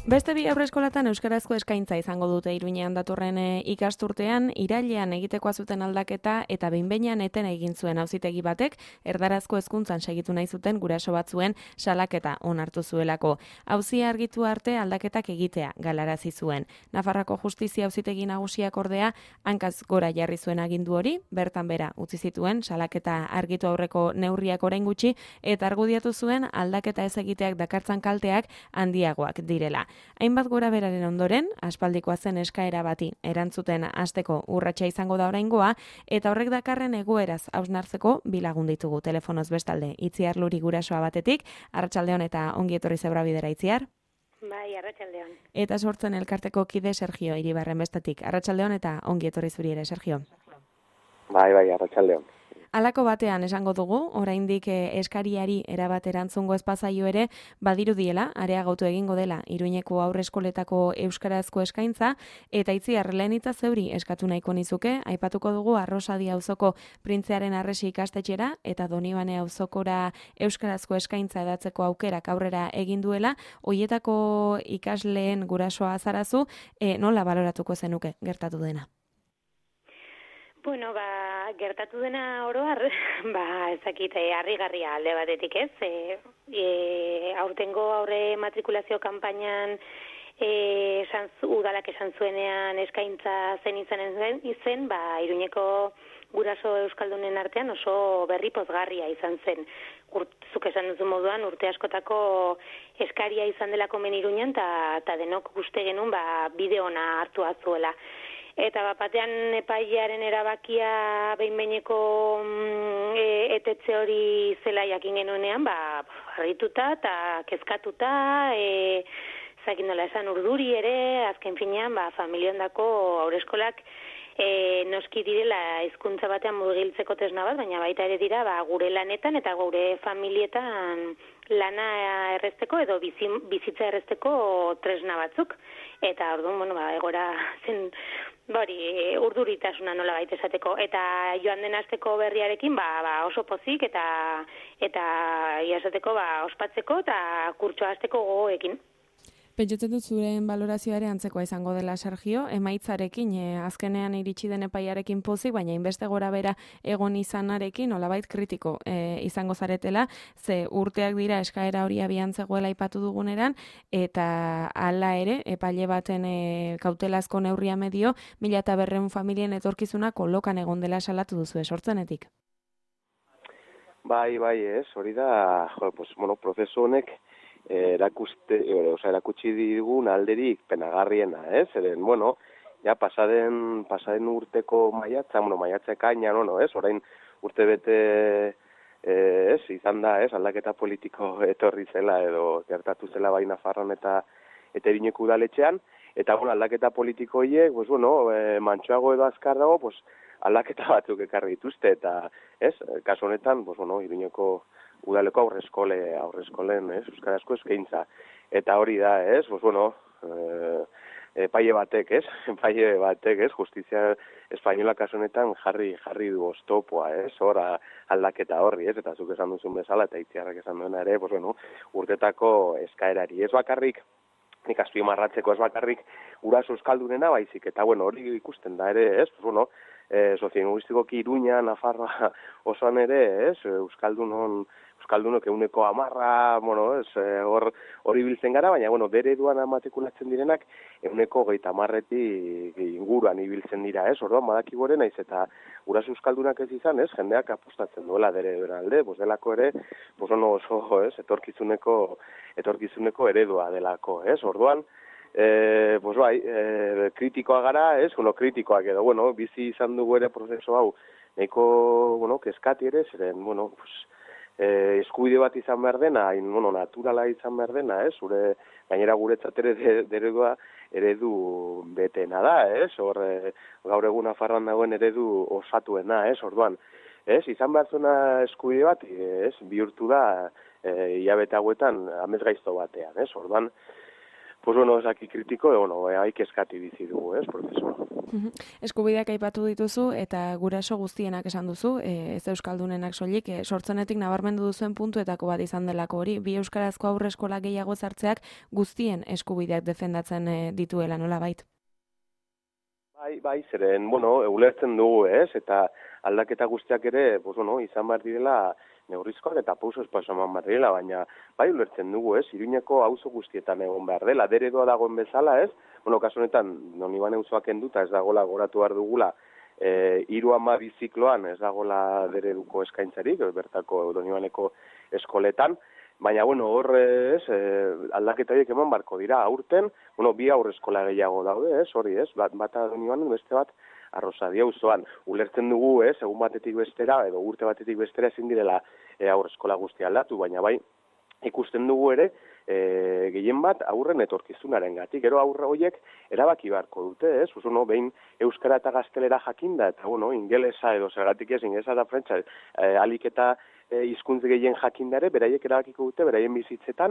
Beste bi haurreskolatan euskarazko eskaintza izango dute Iruñean datorren ikasturtean, irailean egitekoa zuten aldaketa eta behin-behinean eten egin zuen auzitegi batek, erdarazko hezkuntzan segitu nahi zuten guraso batzuen salaketa onartu zuelako. Auzia argitu arte aldaketak egitea galarazi zuen. Nafarroako Justizia Auzitegi Nagusiak ordea hankaz gora jarri zuen agindu hori, bertan bera utzi zituen salaketa argitu aurreko neurriak orain gutxi eta argudiatu zuen aldaketa ez egiteak dakartzan kalteak handiagoak direla. Hainbat gora beraren ondoren, aspaldikoa zen eskaera bati erantzuten hasteko urratsa izango da oraingoa eta horrek dakarren egoeraz hausnartzeko bi lagun ditugu telefonoz bestalde. Itziar Luri gurasoa batetik, arratsaldeon eta ongi etorri Zebrabidera Itziar. Bai, arratsaldeon. Eta Sortzen elkarteko kide Sergio Iribarren bestetik. Arratsaldeon eta ongi etorri zuri ere, Sergio. Bai, arratsaldeon. Halako batean esango dugu, oraindik eskariari erabat erantzungo espazaio ere badirudiela, areagotu egingo dela Iruñeko haurreskoletako euskarazko eskaintza, eta Itziar lehen hitza zeuri eskatu nahiko nizuke, aipatuko dugu Arrosadi auzoko Printzearen Arresi ikastetxera eta Donibane auzokora euskarazko eskaintza edatzeko aukerak aurrera egin duela, hoietako ikasleen gurasoa azarazu, nola baloratuko zenuke gertatu dena? Bueno, gertatu dena oroar, ezakit, harrigarria alde batetik ez. Aurtengo aurre matrikulazio kanpainan udalak esan zuenean eskaintza zen izen, Iruñeko guraso euskaldunen artean oso berri pozgarria izan zen. Zuk esan duzu moduan urte askotako eskaria izan delako men Iruñan, eta denok uste genuen bide ona hartu azuela. Eta batean epailearen erabakia behin-behineko etetze hori zela jakin genuenean, harrituta eta kezkatuta, zakin nola esan urduri ere, azken finean, familiondako haurreskolak noski direla hizkuntza batean murgiltzeko tresna bat, baina baita ere dira gure lanetan eta gure familietan lana errezteko edo bizitza errezteko tresna batzuk. Eta orduan, egora zen urduritasuna nola baita esateko. Eta joan den asteko berriarekin oso pozik eta iazateko ospatzeko eta kurtsoa hasteko gogoekin. Pentsatzen dut zuren balorazioare antzekoa izango dela, Sergio, emaitzarekin, azkenean iritsi den epaiarekin pozik, baina inbeste gora bera egon izanarekin, nolabait kritiko izango zaretela, ze urteak dira eskaera hori abian zegoela aipatu duguneran, eta hala ere, epaile baten kautelazko neurria medio, 1.200 familien etorkizuna kolokan egon dela salatu duzu Sortzenetik. Bai, ez, hori da, prozesu honek, erakutsi digun alderik penagarriena, ez? Eren, pasaden urteko maiatza ekaina, orain urte bete izan da, aldaketa politiko etorri zela edo gertatu zela bai Nafarroan eta Iruñeko udaletxean, eta aldaketa politiko horiek, mantsoago edo azkar dago, aldaketa batzuk ekarri dituzte, eta, kasu honetan, Iruñeko udaleko aurreskolen, euskarazko eskaintza. Eta hori da, epaile batek, Justizia Espainola kasu honetan jarri du oztopoa, hor aldaketa horri, eta zuk esan duzun bezala, eta Itziarrak esan duena ere, urtetako eskaerari. Ez bakarrik, nik azpimarratzeko ez bakarrik guraso euskaldunena baizik, eta hori ikusten da ere, soziolinguistikoki Iruña, Nafarroa osoan ere, euskaldunok 110%, hori biltzen gara, baina, bere eduan matrikulatzen direnak, 130%tik inguruan ibiltzen dira, orduan, badakigu naiz eta guraso euskaldunak ez izan, jendeak apostatzen duela dere alde, delako ere, oso, etorkizuneko eredua delako, orduan, kritikoa gara, kritikoak edo, bizi izan dugu ere prozesu hau, nahiko, kezkati ere, zeren, eskubide bat izan behar dena, naturala izan behar dena, zure gainera guretzat ere eredu betena da, gaur egun Nafarroan dagoen eredu osatuena, orduan, izan behar zuena eskubide bat, bihurtu da, hilabete hauetan amesgaizto batean, orduan, ezaki kritiko, haik eskati bizi dugu, prozesua. Eskubideak aipatu dituzu eta guraso guztienak esan duzu, ez euskaldunenak soilik, sortzenetik nabarmendu duzuen puntuetako bat izan delako hori, bi euskarazko aurreskola gehiago sartzeak guztien eskubideak defendatzen dituela, nolabait? Bai, zeren, ulertzen dugu, ez? Eta aldaketa guztiak ere, izan behar direla neurrizkoak eta pausoz paso eman behar direla, baina bai ulertzen dugu, ez? Iruñeko auzo guztietan egon behar dela, deredoa dagoen bezala, ez? Kasu honetan, Donibane auzoak enduta ez dagoela goratu behar dugula, 3-10 bizikloan ez dagoela dereduko eskaintzarik, bertako Donibaneko eskoletan, baina, hor, aldaketa horiek eman barko dira, aurten, bi aurreskola gehiago daude, hori, bata Donibanen, beste bat, Arrosadia auzoan. Ulertzen dugu, egun batetik bestera, edo urte batetik bestera ezin direla aurreskola guztia aldatu, baina bai, ikusten dugu ere, gehien bat aurren etorkizunaren gatik. Gero aurre horiek erabaki beharko dute, behin euskara eta gaztelera jakinda, eta, ingelesa edo zergatik ez, ingelesa eta frantsa, alik eta hizkuntz gehien jakindare, beraiek erabakiko dute, beraien bizitzetan,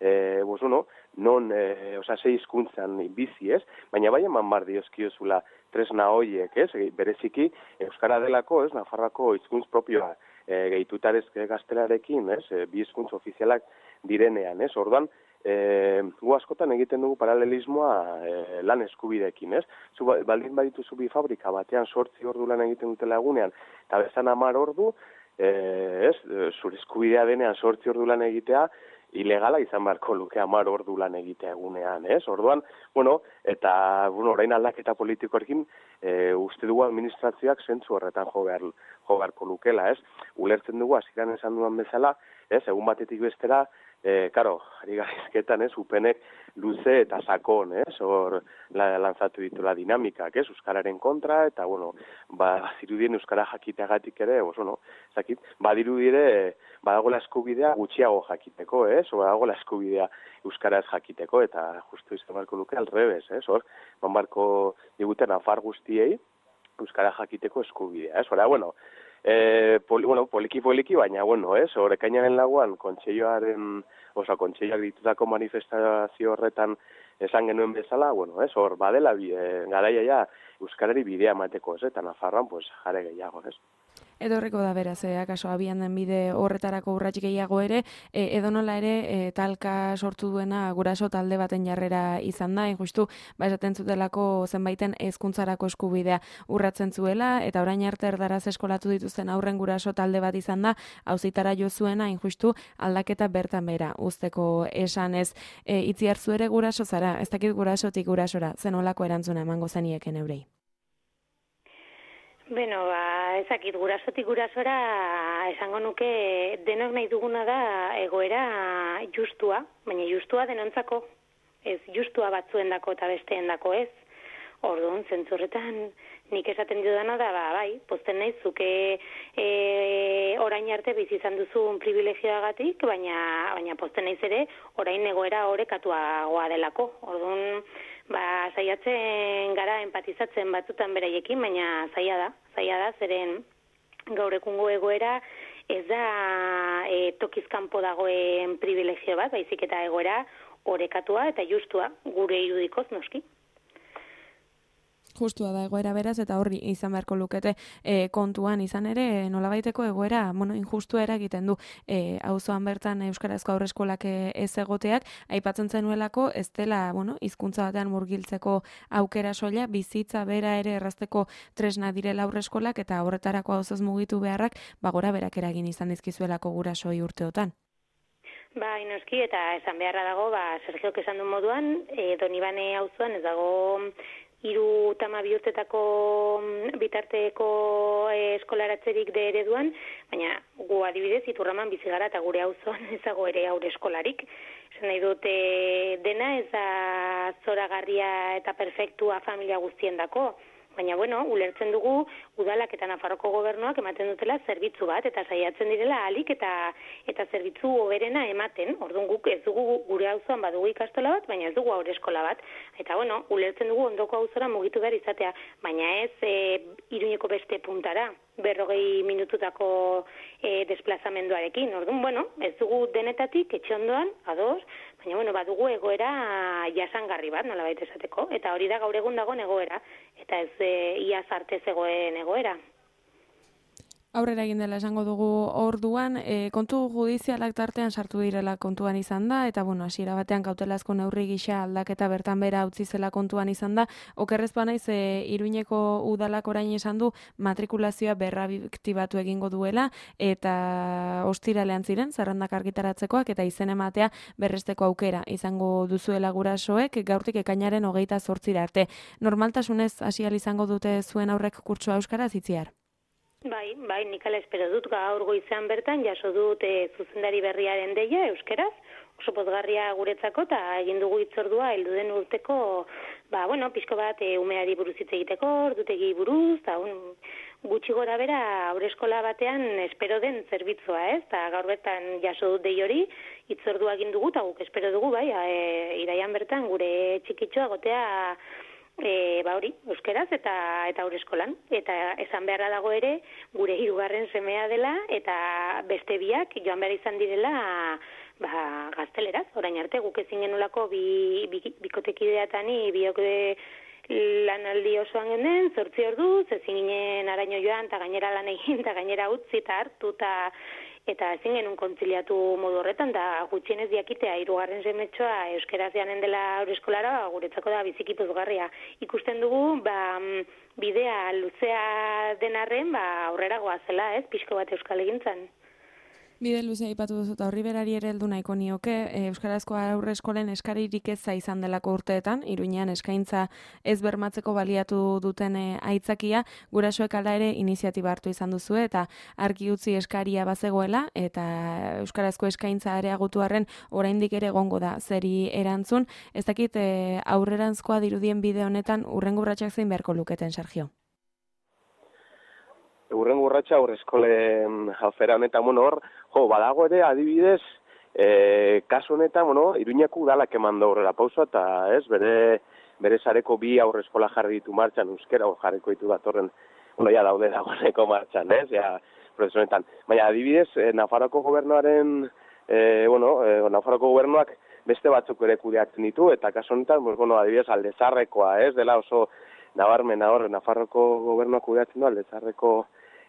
ze hizkuntzan bizi, ez? Baina bai eman bar diozkiozula tresna horiek, bereziki euskara delako, Nafarroako hizkuntz propioa, gehitutarez gaztelarekin, bi hizkuntz ofizialak direnean, orduan, gu askotan egiten dugu paralelismoa lan eskubideekin, baldin badituzu bi fabrika batean 8 ordu lan egiten dutela egunean, eta bezan 10 ordu, zure eskubidea denean 8 ordu lan egitea, ilegala izan beharko luke 10 ordu lan egitea egunean, Orduan, eta orain aldaketa politikoekin uste dugu administrazioak zentzu horretan jo beharko lukela, Ulertzen dugu hasieran esan dudan bezala, egun batetik bestera, ari gaizketan, upenek luze eta sakon, hor lanzatu dituela dinamikak, euskararen kontra, eta, zirudien euskara jakiteagatik ere, badirudire, badagoela eskubidea gutxiago jakiteko, badagoela eskubidea euskaraz jakiteko, eta justu izan barko luke alrebez, hor, barko diguten afar guztiei euskara jakiteko eskubidea, poliki, baina, hor, ekainaren laguan, kontseiloak ditutako manifestazio horretan esan genuen bezala, hor, badela, garaia ja, euskarari bidea emateko, eta Nafarroan, jare gehiago, Edorriko da beraz, akaso abian den bide horretarako urratxik gehiago ere, edonola ere talka sortu duena guraso talde baten jarrera izan da, justu, esaten zutelako zenbaiten hezkuntzarako eskubidea urratzen zuela, eta orain arte erdaraz eskolatu dituzten aurren guraso talde bat izan da, auzitara jo zuena, justu, aldaketa bertan bera, usteko esanez, itziar zu ere guraso zara, ez dakit gurasotik gurasora, zenolako erantzuna emango zenieken eurei? Ezakit, gurasotik gurasora esango nuke denok nahi duguna da egoera justua, baina justua denontzako, ez justua batzuendako eta besteendako ez. Orduan, zentzurretan nik esaten dudana da, bai, pozten nahi zuke orain arte bizi izan duzun privilegioagatik, baina pozten naiz ere orain egoera orekatuagoa delako. Orduan, saiatzen gara empatizatzen batzutan beraiekin, baina zaila da, zeren gaur egungo egoera ez da tokizkanpo dagoen privilegio bat, baizik eta egoera orekatua eta justua, gure irudikoz noski. Justua da egoera beraz, eta horri izan beharko lukete kontuan izan ere, nolabaiteko egoera, injustua eragiten du auzoan bertan euskarazko aurreskolak ez egoteak, aipatzen zenuelako, ez dela, hizkuntza batean murgiltzeko aukera soila, bizitza bera ere errazteko tresna direla aurreskolak, eta horretarako auzoz mugitu beharrak, gora berak eragin izan dizkizuelako gurasoi urteotan. Bai, noski, eta esan beharra dago, Sergiok esan du moduan, Donibane auzoan ez dago 3-12 urtetako bitarteko eskolaratzerik de ereduan, baina gu adibidez Iturraman bizi gara eta gure auzoan ez dago ere aurre eskolarik. Esan nahi dute dena ez da zoragarria eta perfektua familia guztiendako, baina ulertzen dugu udalak eta Nafarroko gobernuak ematen dutela zerbitzu bat eta saiatzen direla ahalik eta zerbitzu hoberena ematen. Orduan guk ez dugu gure auzoan badugu ikastola bat, baina ez dugu haurreskola bat. Eta ulertzen dugu ondoko auzora mugitu behar izatea, baina ez Iruñeko beste puntara. 40 minututako desplazamenduarekin. Orduan, bueno, ez dugu denetatik etxe ondoan, ados, baina, bueno, badugu egoera jasangarri bat, nolabait esateko, eta hori da gaur egun dagoen egoera, eta ez iaz arte zegoen egoera. Aurrera egin dela esango dugu orduan, kontu judizialak tartean sartu direla kontuan izan da, eta bueno, hasiera batean kautelazko neurri gisa aldaketa bertan bera utzi zela kontuan izan da, okerrez banaiz Iruñeko udalak orain esan du matrikulazioa berraktibatu egingo duela, eta ostiralean ziren, zerrendak argitaratzekoak, eta izen ematea berresteko aukera izango duzuela gurasoek, gaurtik ekainaren 28 arte. Normaltasunez hasi ahal izango dute zuen aurrek kurtsoa euskaraz itziar? Bai, nik ala espero dut gaur goizean bertan jaso dut zuzendari berriaren deia euskeraz, oso pozgarria guretzako, eta egin dugu hitzordua heldu den urteko, pixko bat umeari buruz hitz egiteko, ordutegi buruz, eta gutxi gora bera haurreskola batean espero den zerbitzua, ez? Eta gaur bertan jaso dut dei hori, hitzordua egin dugu, eta guk espero dugu, iraian bertan gure txikitxoa gotea hori, euskeraz eta haurreskolan. Eta esan beharra dago ere, gure 3. semea dela, eta beste biak joan behar izan direla gazteleraz. Orain arte, guk ezin genulako bikotekideatani, biok lanaldi osoan genen, 8 orduz, ezin ginen araño joan, eta gainera lan egin, eta gainera utzi, eta hartu, eta ezin genuen kontziliatu modu horretan, da gutxienez diakitea 3. semetxoa euskeraz janen dela haurreskolara, guretzako da biziki pozgarria. Ikusten dugu, bidea luzea denarren, aurrera goazela, ez, pixko bat euskal egintzan. Bide luzea aipatu duzu, eta horri berari ere heldu nahiko nioke, euskarazko haurreskolen eskaririk eza izan delako urteetan, Iruñean eskaintza ez bermatzeko baliatu duten aitzakia, gurasoek hala ere iniziatiba hartu izan duzu, eta argi utzi eskaria bazegoela, eta euskarazko eskaintza areagotu arren oraindik ere egongo da zeri erantzun. Ez dakit aurrerantzkoa dirudien bide honetan urrengo urratsak zein beharko luketen, Sergio? Urrengo urratsa haurreskolen afera honetan, badago ere adibidez, kasu honetan, Iruñeko udalak eman da horrela pausoa, eta ez, bere sareko 2 haurreskola jarri ditu martxan, euskera jarriko ditu datorren, ja daude dagoeneko martxan, ez, prozesu honetan. Baina adibidez, Nafarroako gobernuaren, Nafarroako gobernuak beste batzuk ere kudeatzen ditu, eta kasu honetan, adibidez, Aldezarrekoa, ez, dela oso nabarmena hor, Nafarroako gobernuak kudeatzen du, Aldezarreko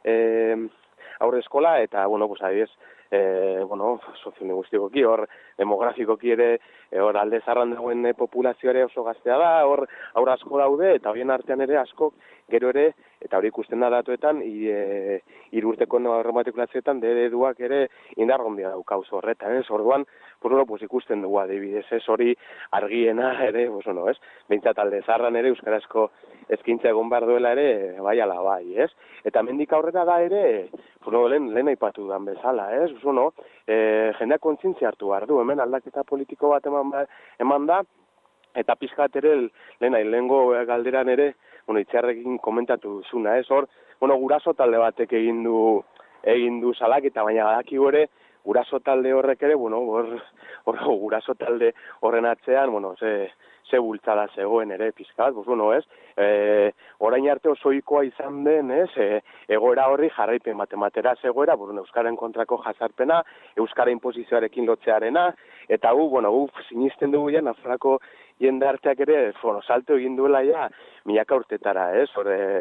haurreskola, eta, adibidez, soziolinguistikoki, hor demografikoki ere, hor Aldezarran dagoen populazioa oso gaztea da, hor haur asko daude, eta horien artean ere asko, gero ere, eta hori ikusten da datuetan, 3 urteko matrikulazioetan, ereduak ere indar handia daukauz horretan, ez? Orduan, ikusten dugu adibidez, ez hori argiena ere, ez? Behintzat Aldezarran ere euskarazko ezkintza egon behar duela ere, bai ala bai, ez? Eta mendik aurrera da ere, lehen aipatu dan bezala, ez? Jendeak kontzientzia hartu behar du, hemen aldaketa politiko bat eman da, eta pixkat ere, lehengo galderan ere, itziarrekin komentatu duzuna, ez? Hor, guraso talde batek egin du salaketa, baina badakigu ere, guraso talde horrek ere, guraso talde horren atzean, ze bultzada zegoen ere pizkat, ez? Orain arte oso ohikoa izan den, ez? Egoera horri jarraipen matematera zegoera, euskaren kontrako jazarpena, euskara inposizioarekin lotzearena, eta gu sinisten dugu ja, Nafarroako jendarteak ere, salto egin duela ja, milaka urtetara, ez?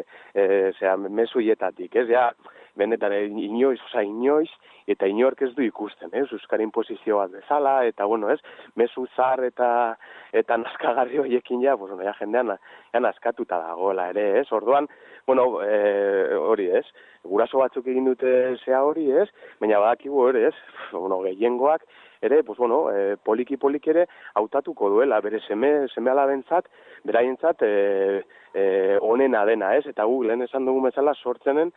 Mezuietatik, ez? Benetan, inoiz, eta inork ez du ikusten, ez? Euskara inposizio bat bezala, eta, ez? Mezu zar eta naskagarri horiekin ja, jendean naskatuta dagoela ere, ez? Orduan, hori, ez? Guraso batzuk egin dute zea hori, ez? Baina badakigu hori, ez? Gehiengoak ere, poliki ere hautatuko duela, bere seme-alabentzat, beraientzat onena dena, ez? Eta gu, lehen esan dugu bezala sortzenen,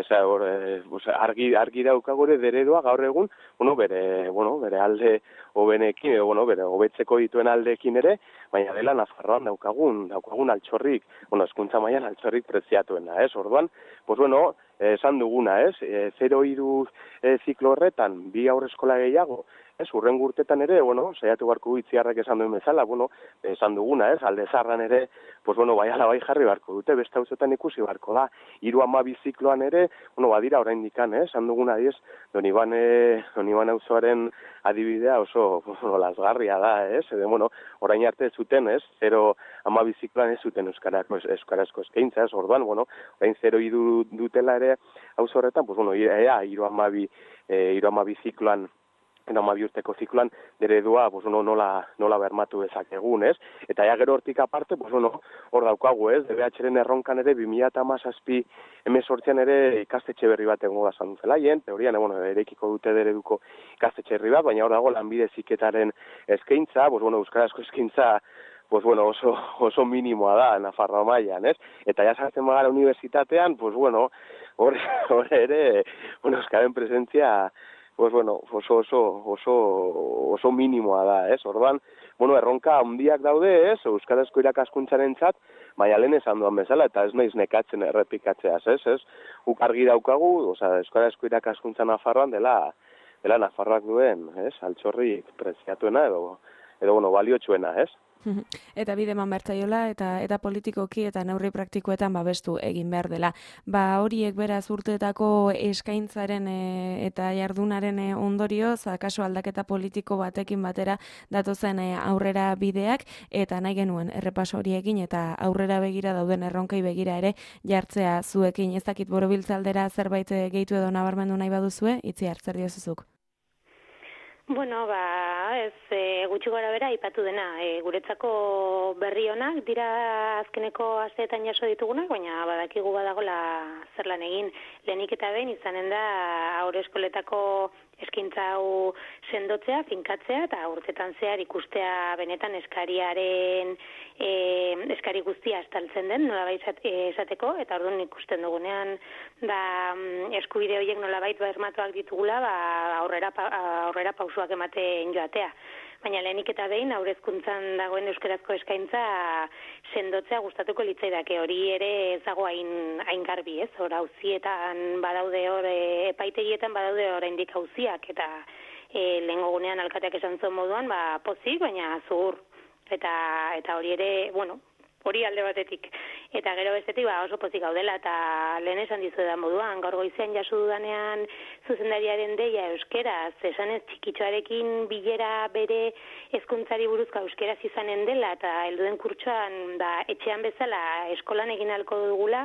argi daukagore eredua gaur egun, bere alde hobenekin, bere hobetzeko dituen aldeekin ere, baina dela Nafarroan daukagun altxorrik, hezkuntza mailan altxorrik preziatuena, ez? Orduan, esan duguna, ez? 0-3 ziklo horretan, 2 haurreskola gehiago, urrengo urtetan ere, saiatu barko Itziarrek esan duen bezala, esan duguna, Alde Zaharran ere, bai ala bai jarri barko dute, beste auzoetan ikusi barko da. 3-12 zikloan ere, badira oraindikan, esan duguna diez, Donibane auzoaren adibidea oso lasgarria da, edo, orain arte zuten, 0-12 zikloan ez zuten euskarazko eskaintza, orduan, orain 0 dutela ere auzo horretan, 3-12 zikloan, 12 urteko zikloan, eredua, nola bermatu dezakegun, Eta gero hortik aparte, hor daukagu, DBH-ren erronkan ere, 2017 18an ere ikastetxe berri bat egongo da Sandu Zelaien, teorian, erekiko dute ereduko ikastetxe berri bat, baina hor dago lanbide heziketaren eskaintza, euskarazko eskaintza, oso minimoa da, Nafarroa mailan, Eta ja sartzen bagara unibertsitatean, hor ere, euskaren presentzia, oso minimoa da, Orduan, erronka handiak daude, euskarazko irakaskuntzarentzat, baina lehen esan duan bezala, eta ez naiz nekatzen errepikatzeaz, Guk argi daukagu, euskarazko irakaskuntza Nafarroan dela Nafarroak duen, altxorrik preziatuena edo baliotsuena, Eta bide eman bertzaiola eta politikoki eta neurri praktikoetan babestu egin behar dela. Horiek beraz urteetako eskaintzaren eta jardunaren ondorioz, akaso aldaketa politiko batekin batera datozen aurrera bideak, eta nahi genuen errepaso horiekin eta aurrera begira dauden erronkei begira ere jartzea zuekin. Ez dakit borobiltzaldera zerbait gehitu edo nabarmendu nahi baduzue, Itziar, zer diozuzuk? Gutxi gora bera aipatu dena, guretzako berri onak dira azkeneko asteetan jaso ditugunak, baina badakigu badagola zer lan egin. Lehenik eta behin izanen da haur eskoletako eskaintza hau sendotzea, finkatzea, eta urtetan zehar ikustea benetan eskari guztia estaltzen den, nolabait esateko, eta orduan ikusten dugunean eskubide horiek nolabait bermatuak ditugula, aurrera pausuak ematen joatea. Baina lehenik eta behin, haurrezkuntzan dagoen euskarazko eskaintza sendotzea gustatuko litzaidake, hori ere ez dago hain garbi, hor auzietan badaude, hor epaitegietan badaude oraindik auziak, eta lehengo gunean alkateak esan zuen moduan, pozik, baina zuhur, eta hori ere, hori alde batetik. Eta gero bestetik oso pozik gaudela, eta lehen esan dizuedan moduan, gaur goizean jaso dudanean zuzendariaren deia euskeraz, esanez txikitxoarekin bilera bere hezkuntzari buruzko euskeraz izanen dela, eta helduen kurtsoan etxean bezala eskolan egin ahalko dugula,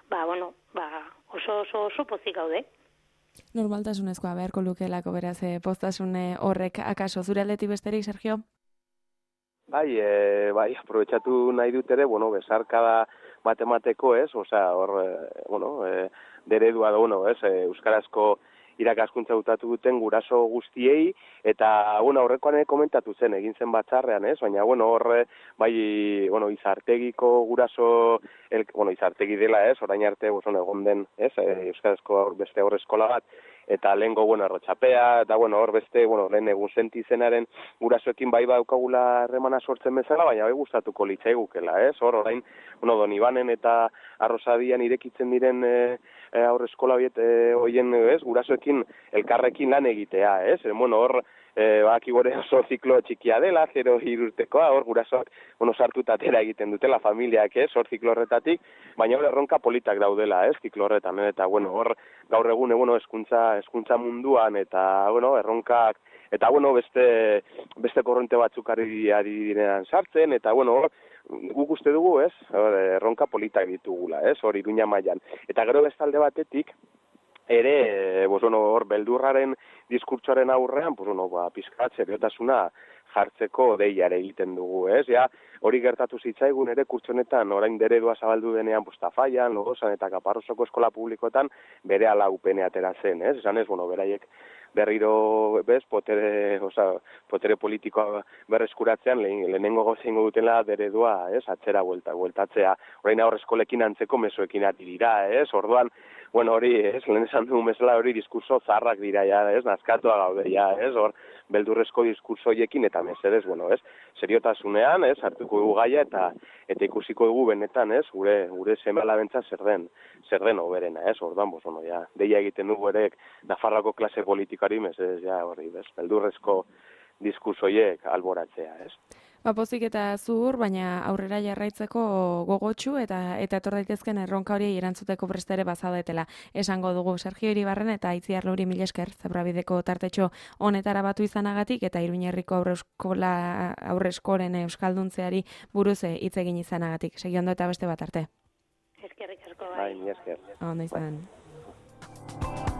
oso pozik gaude. Normaltasunezkoa beharko lukeelako beraz postasun horrek akaso zure aldetik besterik, Sergio? Bai, aprobetxatu nahi dut ere, besarkada matemateko, deredua da, euskarazko irakaskuntza dutatu duten guraso guztiei, eta, horrekoan komentatu zen, egin zen batzarrean, baina, izartegiko guraso, izartegi dela, orain arte, egon den, euskarazko beste aurre eskola bat, eta lehengo, errotxapea, eta, hor beste, lehen egun senti zenaren gurasoekin bai daukagula harremana sortzen bezala, baina bai gustatuko litzaigukela, hor, orain, Donibanen eta Arrosadian irekitzen diren aurre eskola hoien, gurasoekin elkarrekin lan egitea, hor, bakigore oso ziklo txikia dela, 0-3 urtekoa, hor gurasoak sartuta atera egiten dutela familiak, hor ziklo horretatik, baina hor erronka politak daudela, ziklo horretan, eta hor gaur egun hezkuntza munduan, eta erronkak, eta beste korronte batzuk ari direnean sartzen, eta hor guk uste dugu, erronka politak ditugula, hor Iruña mailan. Eta gero bestalde batetik, ere, hor beldurraren diskurtsoaren aurrean, pizkat seriotasuna jartzeko deiare egiten dugu, hori gertatu zitzaigun ere kurtsonetan, orain deredua zabaldu denean Tafallan, Lodosan eta Kaparrosoko eskola publikoetan bere ala upene atera zen, esan ez, beraiek berriro, potere politikoa berreskuratzean, lehenengo gauzengo dutela deredua, atzera bueltatzea, orain aurre eskolekin antzeko mezuekin ati dira, orduan, hori, lehen esan dugun bezala hori diskurso zarrak dira, nazkatua gaude, hor, beldurrezko diskurso hoiekin eta mesedez, bueno, ez? Seriotasunean, ez? Hartuko dugu gaia eta ikusiko dugu benetan, ez? Gure seme-alabentza zer den hoberena, ez? Orduan, bueno, ja, deia egiten dugu ere Nafarroako klase politikari mesedez, ja, horri, bez? Beldurrezko diskurso hoiek alboratzea, ez? Pozik eta zuhur, baina aurrera jarraitzeko gogotsu eta etor daitezken erronka hori erantzuteko preste ere bazadetela. Esango dugu Sergio Iribarren eta Itziar Luri mila esker Zebrabideko tartetxo honetara batu izanagatik eta Iruñerriko aurreskolen euskalduntzeari buruz hitz egin izanagatik. Segi ondo eta beste bat arte. Eskerrik asko bai. Bai, mila esker. Ondo izan.